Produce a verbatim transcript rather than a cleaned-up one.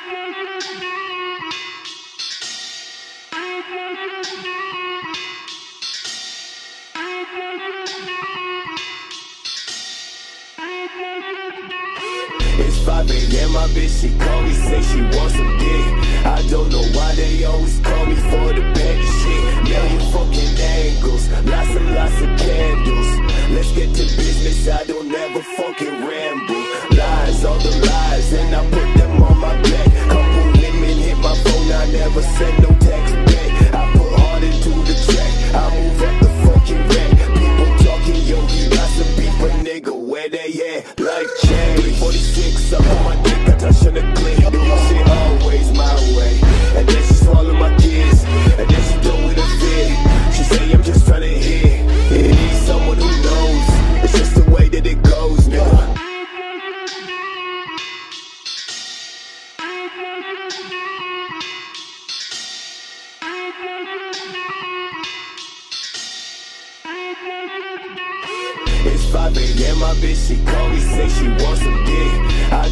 It's five A M, my bitch, she call me, say she wants some dick. I don't know why they always call me for the petty shit. Million fucking angles, lots and lots of candles. Let's get to business, I don't ever fucking ramble. Lies, all the lies, and I put them on my back. Couple women hit my phone, I never send no text back. I put hard into the track, I move at the fucking rack. People talking, yo, you got some beef, but nigga, where they at? Life change. forty-six, up on my dick, I touch on the clip. Do shit always my way. And then she swallow my kids, and then she throw it a fit. She say I'm just trying to hit. It needs someone who knows. It's just the way that it goes, nigga. It's five A M, my bitch, she call me, say she wants some dick. I